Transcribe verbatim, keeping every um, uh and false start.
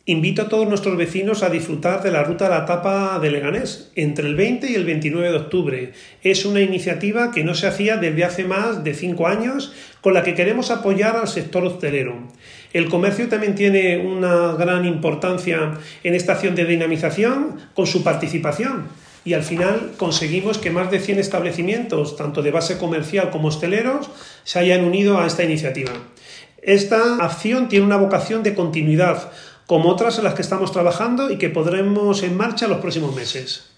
Invito a todos nuestros vecinos a disfrutar de la Ruta de la Tapa de Leganés entre el veinte y el veintinueve de octubre. Es una iniciativa que no se hacía desde hace más de cinco años, con la que queremos apoyar al sector hostelero. El comercio también tiene una gran importancia en esta acción de dinamización con su participación. Y al final conseguimos que más de cien establecimientos, tanto de base comercial como hosteleros, se hayan unido a esta iniciativa. Esta acción tiene una vocación de continuidad, como otras en las que estamos trabajando y que pondremos en marcha los próximos meses.